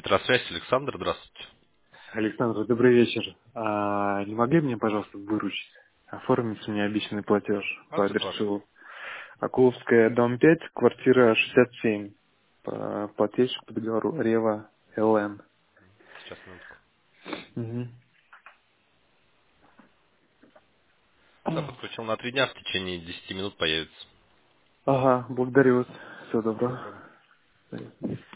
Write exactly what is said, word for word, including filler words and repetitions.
Электросвязь, Александр, здравствуйте. Александр, добрый вечер. А, не могли бы мне, пожалуйста, выручить? Оформить мне обещанный платеж по Адрес ваш? адресу Акуловская, дом пять, квартира шестьдесят семь. По плательщику по договору Рева ЛН. Сейчас, минутку. Мгм. Да, подключил на три дня, в течение десяти минут появится. Ага, благодарю вас. Всего Всего доброго. доброго.